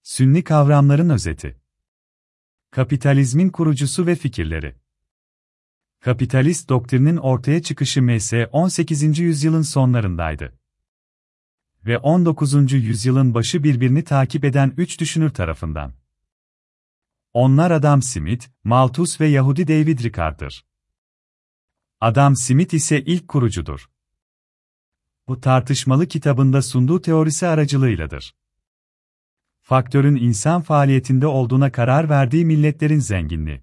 Sünni kavramların özeti. Kapitalizmin kurucusu ve fikirleri. Kapitalist doktrinin ortaya çıkışı M.S. 18. yüzyılın sonlarındaydı. Ve 19. yüzyılın başı birbirini takip eden üç düşünür tarafından. Onlar Adam Smith, Malthus ve Yahudi David Ricardo'dır. Adam Smith ise ilk kurucudur. Bu tartışmalı kitabında sunduğu teorisi aracılığıyladır. Faktörün insan faaliyetinde olduğuna karar verdiği milletlerin zenginliği.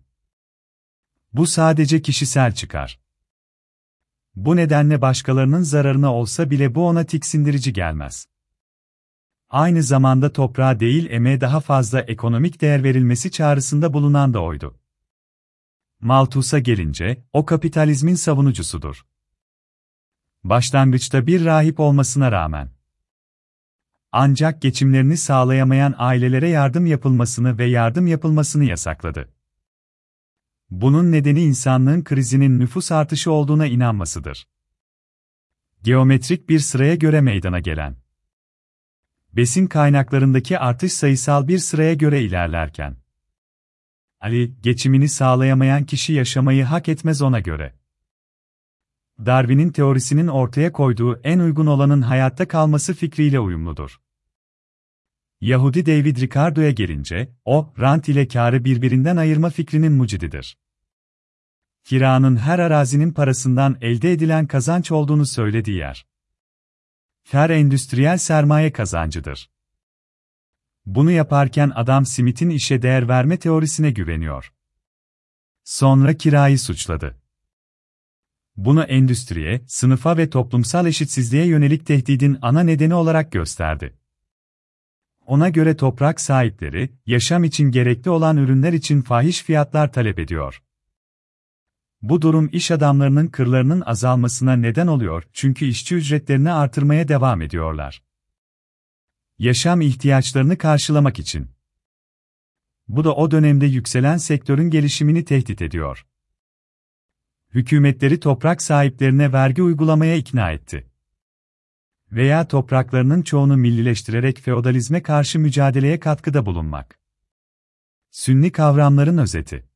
Bu sadece kişisel çıkar. Bu nedenle başkalarının zararına olsa bile bu ona tiksindirici gelmez. Aynı zamanda toprağa değil emeğe daha fazla ekonomik değer verilmesi çağrısında bulunan da oydu. Malthus'a gelince, o kapitalizmin savunucusudur. Başlangıçta bir rahip olmasına rağmen. Ancak geçimlerini sağlayamayan ailelere yardım yapılmasını ve yardım yapılmasını yasakladı. Bunun nedeni insanlığın krizinin nüfus artışı olduğuna inanmasıdır. Geometrik bir sıraya göre meydana gelen besin kaynaklarındaki artış sayısal bir sıraya göre ilerlerken, geçimini sağlayamayan kişi yaşamayı hak etmez ona göre. Darwin'in teorisinin ortaya koyduğu en uygun olanın hayatta kalması fikriyle uyumludur. Yahudi David Ricardo'ya gelince, o, rant ile kârı birbirinden ayırma fikrinin mucididir. Kiranın her arazinin parasından elde edilen kazanç olduğunu söylediği yer. Kâr endüstriyel sermaye kazancıdır. Bunu yaparken Adam Smith'in işe değer verme teorisine güveniyor. Sonra kirayı suçladı. Bunu endüstriye, sınıfa ve toplumsal eşitsizliğe yönelik tehdidin ana nedeni olarak gösterdi. Ona göre toprak sahipleri, yaşam için gerekli olan ürünler için fahiş fiyatlar talep ediyor. Bu durum iş adamlarının kırlarının azalmasına neden oluyor çünkü işçi ücretlerini artırmaya devam ediyorlar. Yaşam ihtiyaçlarını karşılamak için. Bu da o dönemde yükselen sektörün gelişimini tehdit ediyor. Hükümetleri toprak sahiplerine vergi uygulamaya ikna etti. Veya topraklarının çoğunu millileştirerek feodalizme karşı mücadeleye katkıda bulunmak. Sünni kavramların özeti.